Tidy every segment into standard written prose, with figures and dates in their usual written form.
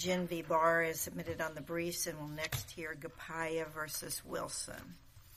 Gin v. Barr is submitted on the briefs, and we'll next hear Gapaya versus Wilson.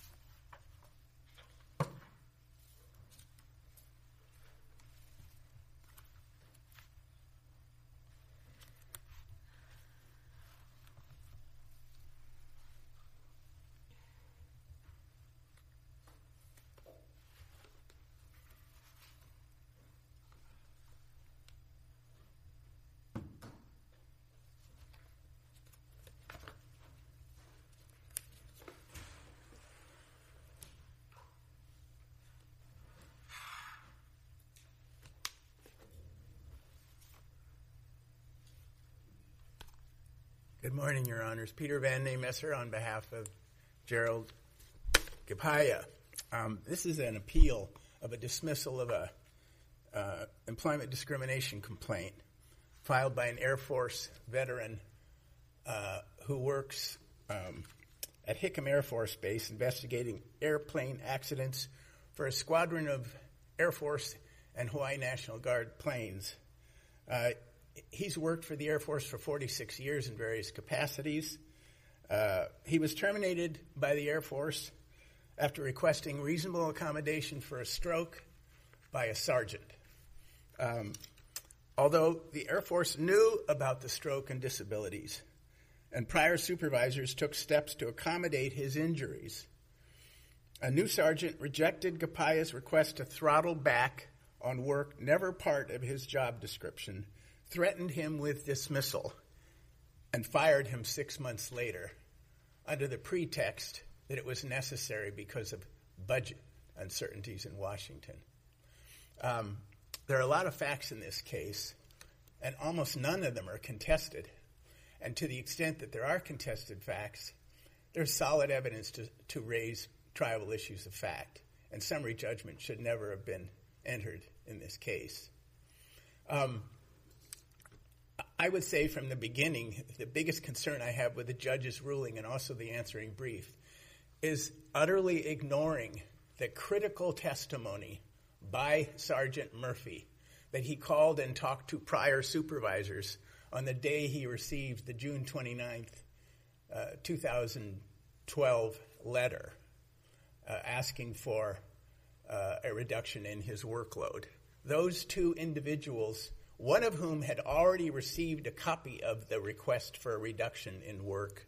Good morning, Your Honors. Peter Van Ney-Messer on behalf of Gerald Gapaya. This is an appeal of a dismissal of a employment discrimination complaint filed by an Air Force veteran who works at Hickam Air Force Base investigating airplane accidents for a squadron of Air Force and Hawaii National Guard planes. He's worked for the Air Force for 46 years in various capacities. He was terminated by the Air Force after requesting reasonable accommodation for a stroke by a sergeant. Although the Air Force knew about the stroke and disabilities, and prior supervisors took steps to accommodate his injuries, a new sergeant rejected Gapaya's request to throttle back on work never part of his job description, threatened him with dismissal, and fired him 6 months later under the pretext that it was necessary because of budget uncertainties in Washington. There are a lot of facts in this case, and almost none of them are contested. And to the extent that there are contested facts, there's solid evidence to raise triable issues of fact, and summary judgment should never have been entered in this case. I would say from the beginning, the biggest concern I have with the judge's ruling and also the answering brief is utterly ignoring the critical testimony by Sergeant Murphy that he called and talked to prior supervisors on the day he received the June 29th, 2012 letter asking for a reduction in his workload. Those two individuals, one of whom had already received a copy of the request for a reduction in work.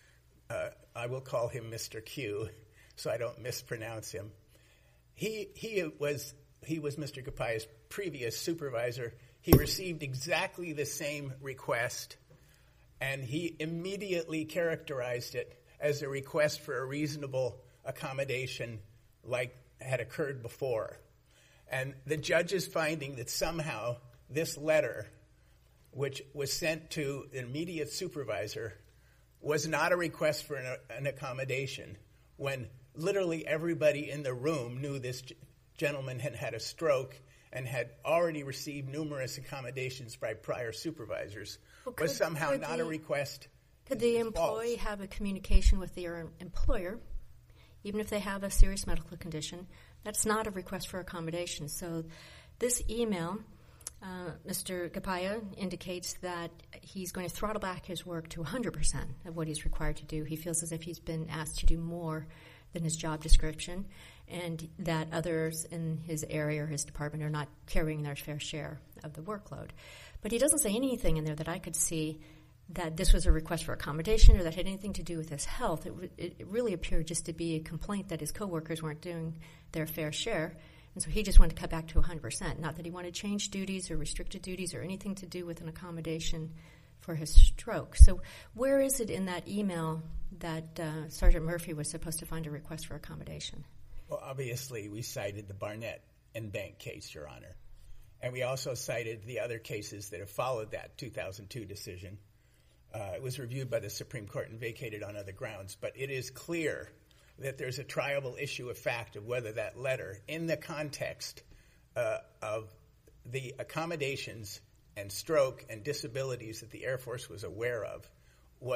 I will call him Mr. Q, so I don't mispronounce him. He was Mr. Gapaya's previous supervisor. He received exactly the same request, and he immediately characterized it as a request for a reasonable accommodation like had occurred before. And the judge is finding that somehow this letter, which was sent to an immediate supervisor, was not a request for an accommodation when literally everybody in the room knew this gentleman had had a stroke and had already received numerous accommodations by prior supervisors, was somehow not a request. Could the employee have a communication with their employer, even if they have a serious medical condition? That's not a request for accommodation. So this email, Mr. Gapaya indicates that he's going to throttle back his work to 100% of what he's required to do. He feels as if he's been asked to do more than his job description, and that others in his area or his department are not carrying their fair share of the workload. But he doesn't say anything in there that I could see that this was a request for accommodation or that had anything to do with his health. It really appeared just to be a complaint that his coworkers weren't doing their fair share. And so he just wanted to cut back to 100%, not that he wanted to change duties or restricted duties or anything to do with an accommodation for his stroke. So where is it in that email that Sergeant Murphy was supposed to find a request for accommodation? Well, obviously, we cited the Barnett and Bank case, Your Honor. And we also cited the other cases that have followed that 2002 decision. It was reviewed by the Supreme Court and vacated on other grounds. But it is clear that there's a triable issue of fact of whether that letter, in the context of the accommodations and stroke and disabilities that the Air Force was aware of, was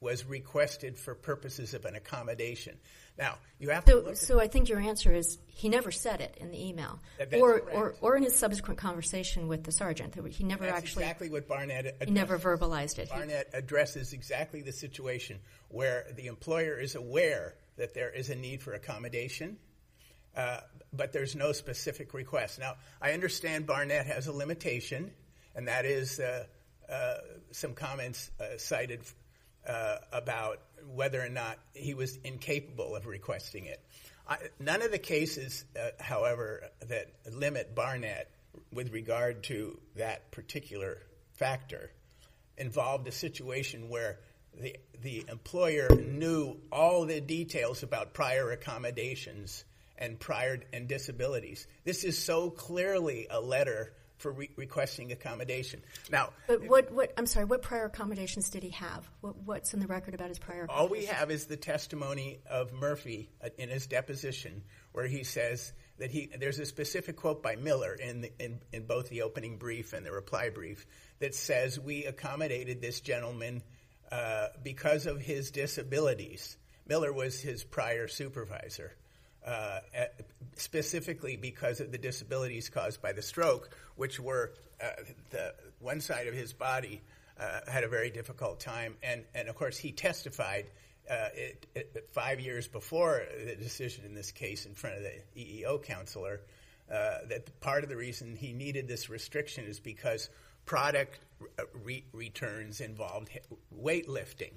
was requested for purposes of an accommodation. Now, you have to look So I think your answer is he never said it in the email, or in his subsequent conversation with the sergeant. He never That's actually exactly what Barnett addresses. He never verbalized it. Barnett addresses exactly the situation where the employer is aware that there is a need for accommodation, but there's no specific request. Now, I understand Barnett has a limitation, and that is some comments cited about whether or not he was incapable of requesting it. None of the cases, however, that limit Barnett with regard to that particular factor involved a situation where the employer knew all the details about prior accommodations and disabilities. This is so clearly a letter for requesting accommodation. Now, but what prior accommodations did he have? What's in the record about his prior accommodations? All we have is the testimony of Murphy in his deposition, where he says that there's a specific quote by Miller in both the opening brief and the reply brief that says, we accommodated this gentleman because of his disabilities. Miller was his prior supervisor. Specifically because of the disabilities caused by the stroke, which were the one side of his body had a very difficult time. And of course, he testified 5 years before the decision in this case in front of the EEO counselor that part of the reason he needed this restriction is because product returns involved weightlifting.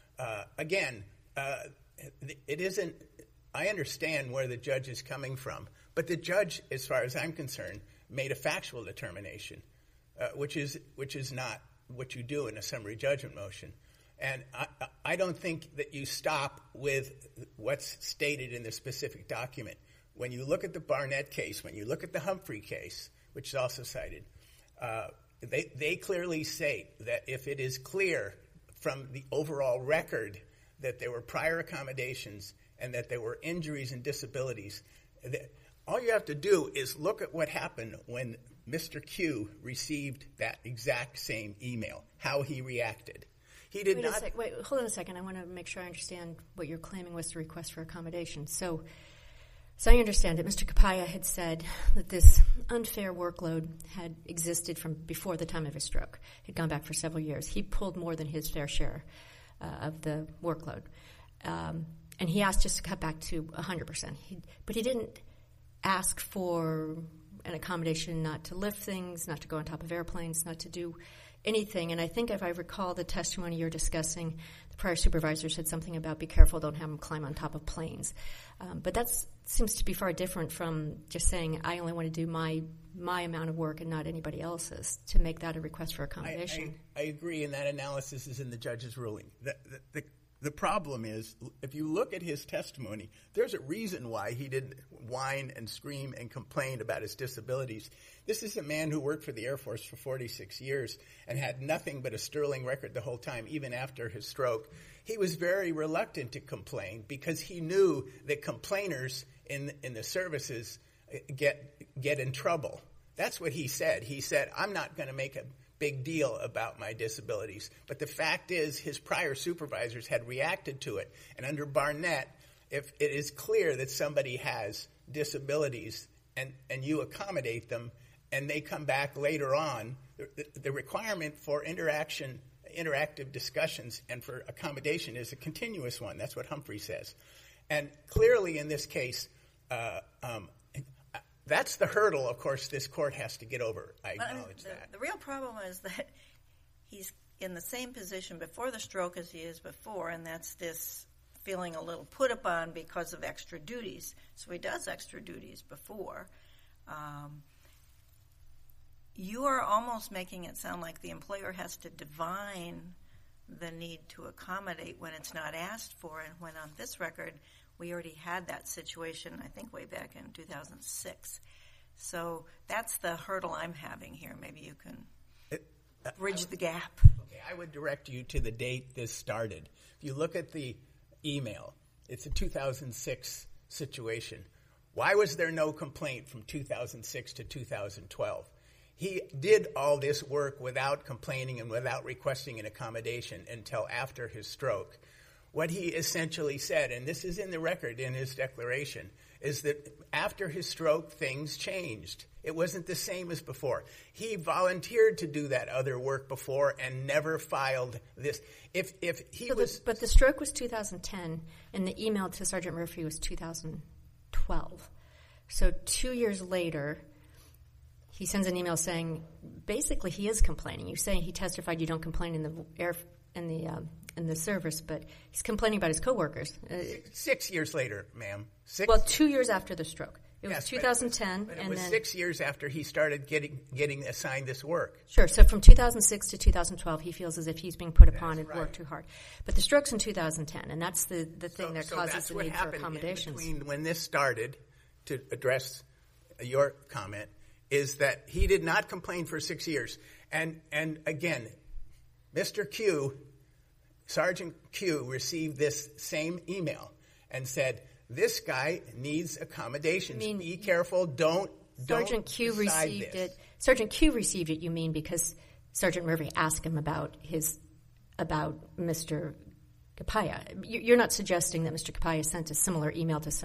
It isn't... I understand where the judge is coming from, but the judge, as far as I'm concerned, made a factual determination, which is not what you do in a summary judgment motion. And I don't think that you stop with what's stated in the specific document. When you look at the Barnett case, when you look at the Humphrey case, which is also cited, they clearly say that if it is clear from the overall record that there were prior accommodations and that there were injuries and disabilities, all you have to do is look at what happened when Mr. Q received that exact same email, how he reacted. He did not... Wait, hold on a second. I want to make sure I understand what you're claiming was the request for accommodation. So I understand that Mr. Capaya had said that this unfair workload had existed from before the time of his stroke. It had gone back for several years. He pulled more than his fair share of the workload. And he asked just to cut back to 100%. But he didn't ask for an accommodation not to lift things, not to go on top of airplanes, not to do anything. And I think if I recall the testimony you're discussing, the prior supervisor said something about be careful, don't have him climb on top of planes. But that seems to be far different from just saying I only want to do my amount of work and not anybody else's, to make that a request for accommodation. I agree, and that analysis is in the judge's ruling. The problem is, if you look at his testimony, there's a reason why he didn't whine and scream and complain about his disabilities. This is a man who worked for the Air Force for 46 years and had nothing but a sterling record the whole time, even after his stroke. He was very reluctant to complain because he knew that complainers in the services get in trouble. That's what he said. He said, I'm not going to make a big deal about my disabilities. But the fact is his prior supervisors had reacted to it. And under Barnett, if it is clear that somebody has disabilities and you accommodate them and they come back later on, the requirement for interactive discussions and for accommodation is a continuous one. That's what Humphrey says. And clearly in this case, that's the hurdle, of course, this court has to get over. I acknowledge that. The real problem is that he's in the same position before the stroke as he is before, and that's this feeling a little put upon because of extra duties. So he does extra duties before. You are almost making it sound like the employer has to divine the need to accommodate when it's not asked for, and when on this record we already had that situation, I think, way back in 2006. So that's the hurdle I'm having here. Maybe you can bridge the gap. Okay, I would direct you to the date this started. If you look at the email, it's a 2006 situation. Why was there no complaint from 2006 to 2012? he did all this work without complaining and without requesting an accommodation until after his stroke. What he essentially said, and this is in the record in his declaration, is that after his stroke, things changed. It wasn't the same as before. He volunteered to do that other work before and never filed this. But the stroke was 2010, and the email to Sergeant Murphy was 2012. So 2 years later, he sends an email saying, basically, he is complaining. You say he testified you don't complain in the service, but he's complaining about his coworkers. 6 years later, ma'am. Well, 2 years after the stroke. It was 2010. But it was 6 years after he started getting assigned this work. Sure. So from 2006 to 2012, he feels as if he's being put upon and worked too hard. But the stroke's in 2010, and that's the thing that causes the need for accommodations. In between when this started, to address your comment, is that he did not complain for 6 years. And again, Mr. Q, Sergeant Q, received this same email and said, this guy needs accommodations. Be careful. Don't Sergeant Q received it. Sergeant Q received it, you mean, because Sergeant Murphy asked him about Mr. Capaya. You're not suggesting that Mr. Capaya sent a similar email to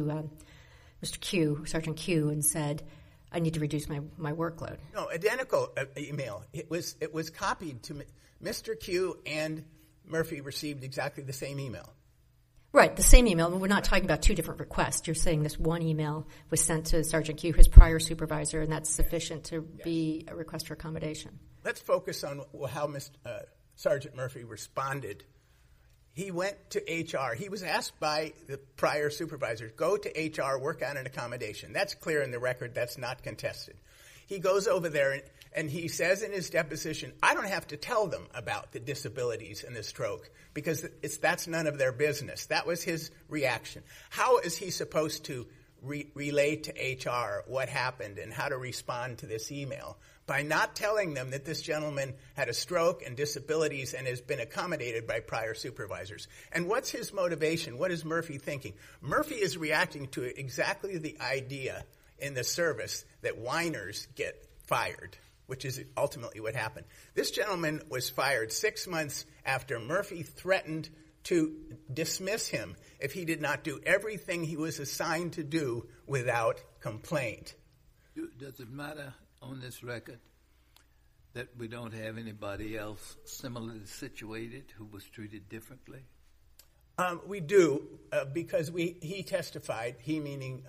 Mr. Q, Sergeant Q, and said, I need to reduce my workload. No, identical email. It was copied to Mr. Q, and Murphy received exactly the same email. Right, the same email. We're not talking about two different requests. You're saying this one email was sent to Sergeant Q, his prior supervisor, and that's sufficient to be a request for accommodation. Let's focus on how Sergeant Murphy responded. He went to HR. He was asked by the prior supervisor, go to HR, work on an accommodation. That's clear in the record. That's not contested. He goes over there and he says in his deposition, I don't have to tell them about the disabilities and the stroke because that's none of their business. That was his reaction. How is he supposed to relay to HR what happened and how to respond to this email? By not telling them that this gentleman had a stroke and disabilities and has been accommodated by prior supervisors. And what's his motivation? What is Murphy thinking? Murphy is reacting to exactly the idea in the service that whiners get fired, which is ultimately what happened. This gentleman was fired 6 months after Murphy threatened to dismiss him if he did not do everything he was assigned to do without complaint. Does it matter on this record that we don't have anybody else similarly situated who was treated differently? We do, because he testified, he meaning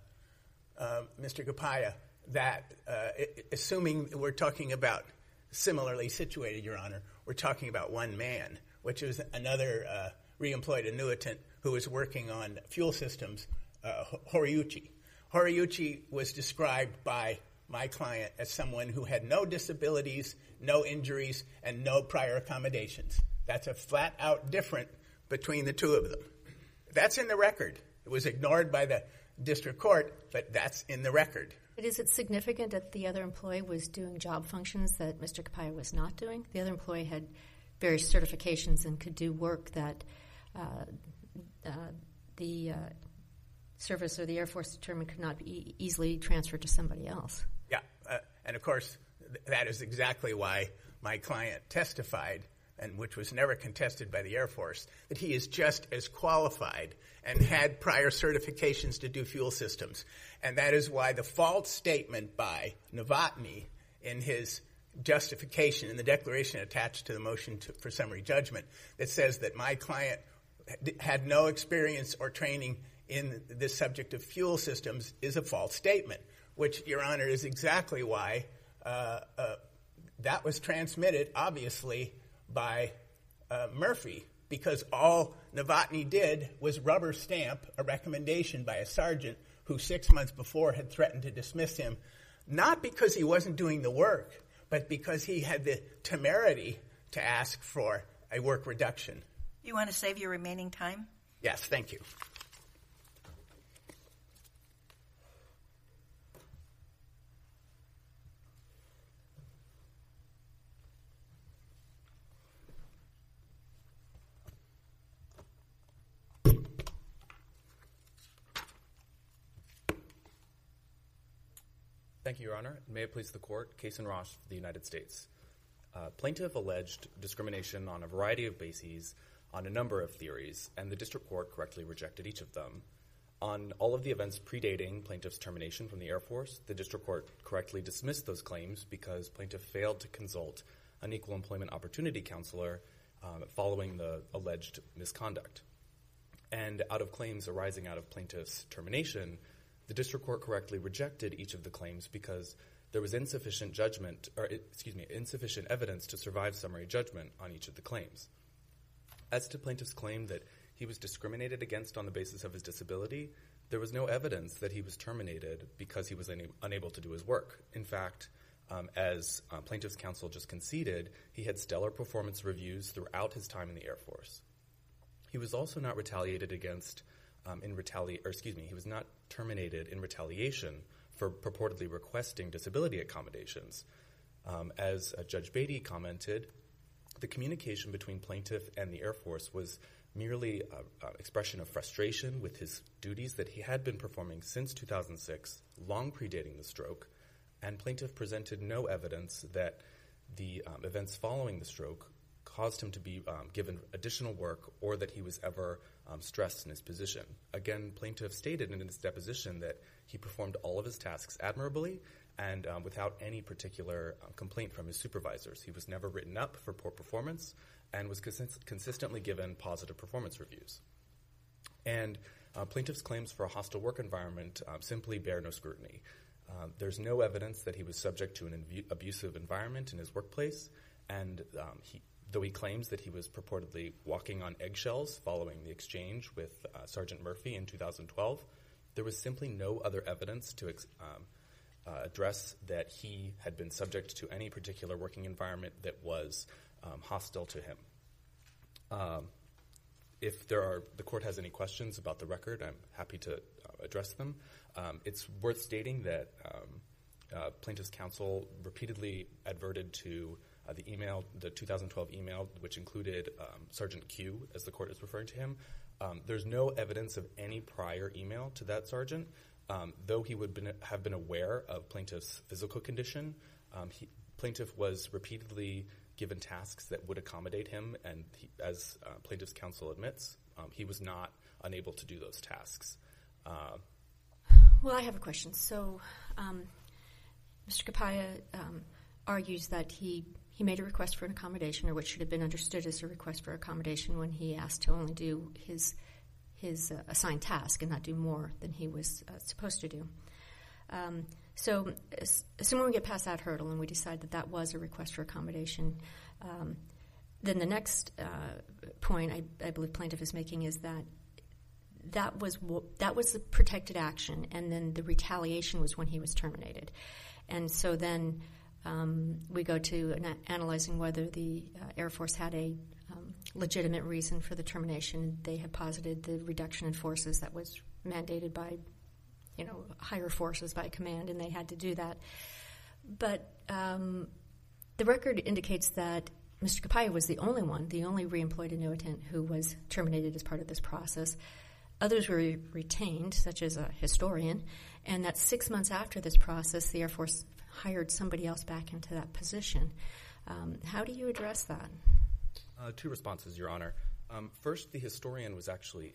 Mr. Capaya, that assuming we're talking about similarly situated, Your Honor, we're talking about one man, which is another reemployed annuitant who was working on fuel systems, Horiuchi. Horiuchi was described by my client as someone who had no disabilities, no injuries, and no prior accommodations. That's a flat-out difference between the two of them. That's in the record. It was ignored by the district court, but that's in the record. But is it significant that the other employee was doing job functions that Mr. Capaya was not doing? The other employee had various certifications and could do work that the service or the Air Force determined could not be easily transferred to somebody else. Yeah, and of course, that is exactly why my client testified, and which was never contested by the Air Force, that he is just as qualified and had prior certifications to do fuel systems. And that is why the false statement by Novotny in his justification in the declaration attached to the motion for summary judgment that says that my client had no experience or training in the subject of fuel systems is a false statement, which, Your Honor, is exactly why that was transmitted, obviously, by Murphy, because all Novotny did was rubber stamp a recommendation by a sergeant who 6 months before had threatened to dismiss him, not because he wasn't doing the work, but because he had the temerity to ask for a work reduction. You want to save your remaining time? Yes, thank you. Thank you, Your Honor. May it please the Court, Kason Ross for the United States. Plaintiff alleged discrimination on a variety of bases on a number of theories, and the district court correctly rejected each of them. On all of the events predating plaintiff's termination from the Air Force, the district court correctly dismissed those claims because plaintiff failed to consult an equal employment opportunity counselor following the alleged misconduct. And out of claims arising out of plaintiff's termination, the district court correctly rejected each of the claims because there was insufficient evidence to survive summary judgment on each of the claims. As to plaintiff's claim that he was discriminated against on the basis of his disability, there was no evidence that he was terminated because he was unable to do his work. In fact, as plaintiff's counsel just conceded, he had stellar performance reviews throughout his time in the Air Force. He was also not retaliated against he was not terminated in retaliation for purportedly requesting disability accommodations. As Judge Beatty commented, the communication between plaintiff and the Air Force was merely an expression of frustration with his duties that he had been performing since 2006, long predating the stroke, and plaintiff presented no evidence that the events following the stroke caused him to be given additional work or that he was ever stressed in his position. Again, plaintiff stated in his deposition that he performed all of his tasks admirably and without any particular complaint from his supervisors. He was never written up for poor performance and was consistently given positive performance reviews. And plaintiff's claims for a hostile work environment simply bear no scrutiny. There's no evidence that he was subject to an abusive environment in his workplace, and though he claims that he was purportedly walking on eggshells following the exchange with Sergeant Murphy in 2012, there was simply no other evidence to address that he had been subject to any particular working environment that was hostile to him. If the court has any questions about the record, I'm happy to address them. It's worth stating that plaintiff's counsel repeatedly adverted to the 2012 email, which included Sergeant Q, as the court is referring to him. There's no evidence of any prior email to that sergeant, though he would have been aware of plaintiff's physical condition. Plaintiff was repeatedly given tasks that would accommodate him, and as plaintiff's counsel admits, he was not unable to do those tasks. Well, I have a question. So Mr. Capaya argues that he made a request for an accommodation, or what should have been understood as a request for accommodation, when he asked to only do his assigned task and not do more than he was supposed to do. So assuming we get past that hurdle and we decide that that was a request for accommodation, then the next point I believe plaintiff is making is that was the protected action, and then the retaliation was when he was terminated. And so then we go to analyzing whether the Air Force had a legitimate reason for the termination. They have posited the reduction in forces that was mandated by, higher forces by command, and they had to do that. But the record indicates that Mr. Capaya was the only reemployed annuitant who was terminated as part of this process. Others were retained, such as a historian, and that 6 months after this process, the Air Force hired somebody else back into that position. How do you address that? Two responses, Your Honor. First, the historian was actually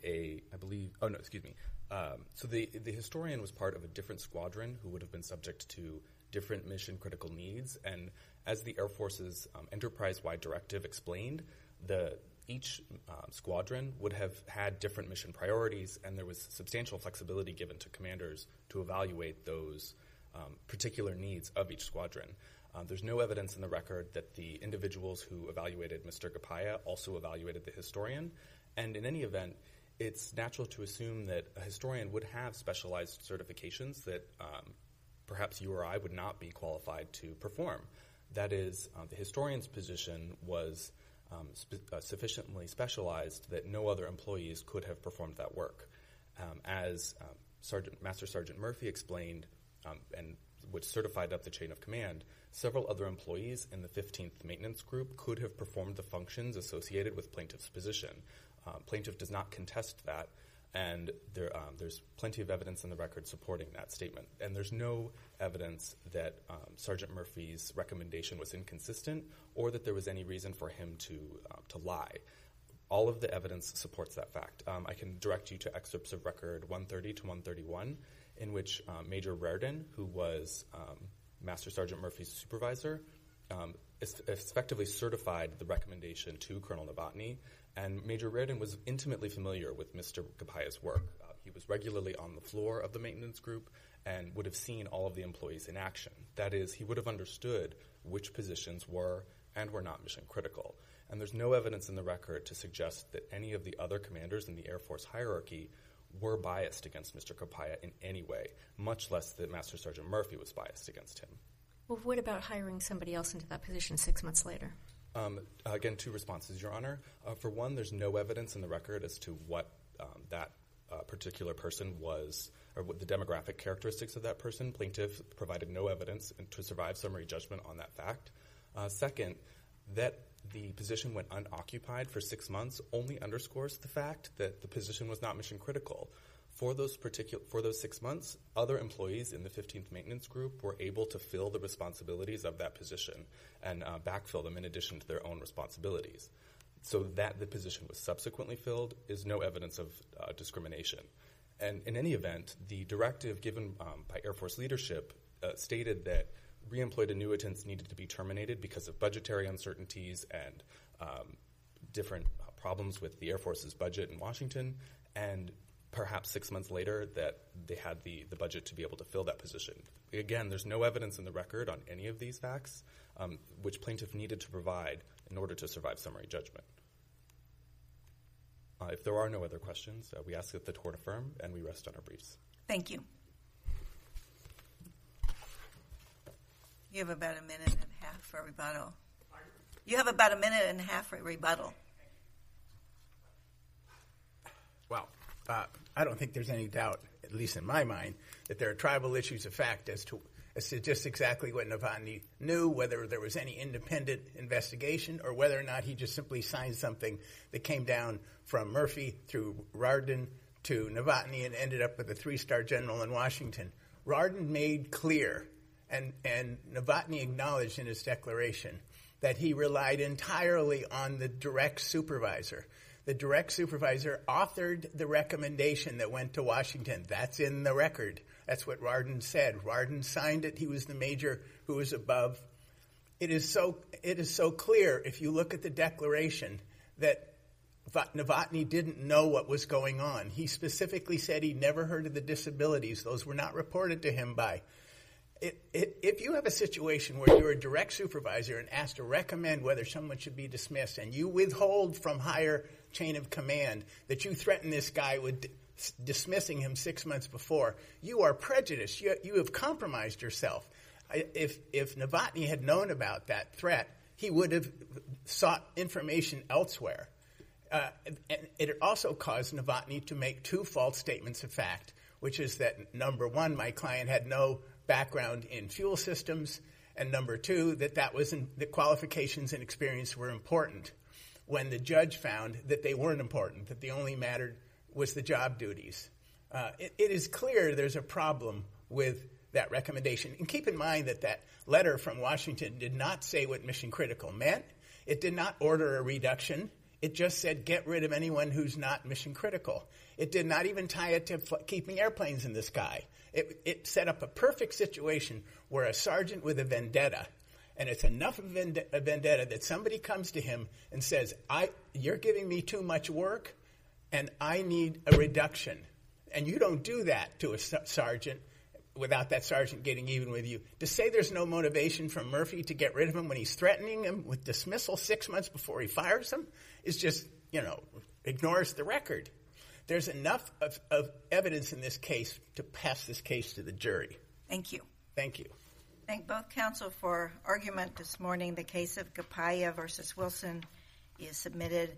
so the historian was part of a different squadron who would have been subject to different mission-critical needs, and as the Air Force's enterprise-wide directive explained, each squadron would have had different mission priorities, and there was substantial flexibility given to commanders to evaluate those particular needs of each squadron. There's no evidence in the record that the individuals who evaluated Mr. Capaya also evaluated the historian, and in any event, it's natural to assume that a historian would have specialized certifications that perhaps you or I would not be qualified to perform. That is, the historian's position was sufficiently specialized that no other employees could have performed that work. As Master Sergeant Murphy explained, and which certified up the chain of command, several other employees in the 15th Maintenance Group could have performed the functions associated with plaintiff's position. Plaintiff does not contest that, And there's plenty of evidence in the record supporting that statement. And there's no evidence that Sergeant Murphy's recommendation was inconsistent or that there was any reason for him to lie. All of the evidence supports that fact. I can direct you to excerpts of record 130 to 131, in which Major Reardon, who was Master Sergeant Murphy's supervisor, effectively certified the recommendation to Colonel Novotny, and Major Reardon was intimately familiar with Mr. Kapaya's work. He was regularly on the floor of the maintenance group and would have seen all of the employees in action. That is, he would have understood which positions were and were not mission critical. And there's no evidence in the record to suggest that any of the other commanders in the Air Force hierarchy were biased against Mr. Kapaya in any way, much less that Master Sergeant Murphy was biased against him. Well, what about hiring somebody else into that position 6 months later? Again, two responses, Your Honor. For one, there's no evidence in the record as to what that particular person was, or what the demographic characteristics of that person. Plaintiff provided no evidence to survive summary judgment on that fact. Second, that the position went unoccupied for 6 months only underscores the fact that the position was not mission critical. For those 6 months, other employees in the 15th Maintenance Group were able to fill the responsibilities of that position and backfill them in addition to their own responsibilities. So that the position was subsequently filled is no evidence of discrimination. And in any event, the directive given by Air Force leadership stated that reemployed annuitants needed to be terminated because of budgetary uncertainties and different problems with the Air Force's budget in Washington, and perhaps 6 months later that they had the budget to be able to fill that position. Again, there's no evidence in the record on any of these facts, which plaintiff needed to provide in order to survive summary judgment. If there are no other questions, we ask that the court affirm, and we rest on our briefs. Thank you. You have about a minute and a half for rebuttal. You have about a minute and a half for rebuttal. Well, I don't think there's any doubt, at least in my mind, that there are tribal issues of fact as to just exactly what Novotny knew, whether there was any independent investigation or whether or not he just simply signed something that came down from Murphy through Reardon to Novotny and ended up with a 3-star general in Washington. Reardon made clear, and Novotny acknowledged in his declaration, that he relied entirely on the direct supervisor. The direct supervisor authored the recommendation that went to Washington. That's in the record. That's what Reardon said. Reardon signed it. He was the major who was above. It is so clear, if you look at the declaration, that Novotny didn't know what was going on. He specifically said he never heard of the disabilities. Those were not reported to him by. If you have a situation where you're a direct supervisor and asked to recommend whether someone should be dismissed, and you withhold from higher chain of command that you threaten this guy with dismissing him 6 months before, you are prejudiced. You have compromised yourself. If Novotny had known about that threat, he would have sought information elsewhere. And it also caused Novotny to make 2 false statements of fact, which is that, number one, my client had no background in fuel systems, and number 2, that qualifications and experience were important, when the judge found that they weren't important, that the only mattered was the job duties. It is clear there's a problem with that recommendation. And keep in mind that letter from Washington did not say what mission critical meant. It did not order a reduction. It just said get rid of anyone who's not mission critical. It did not even tie it to keeping airplanes in the sky. It set up a perfect situation where a sergeant with a vendetta, and it's enough of a vendetta that somebody comes to him and says, you're giving me too much work, and I need a reduction. And you don't do that to a sergeant without that sergeant getting even with you. To say there's no motivation from Murphy to get rid of him when he's threatening him with dismissal 6 months before he fires him is just, ignores the record. There's enough of evidence in this case to pass this case to the jury. Thank you. Thank you. Thank both counsel for argument this morning. The case of Kapaya versus Wilson is submitted.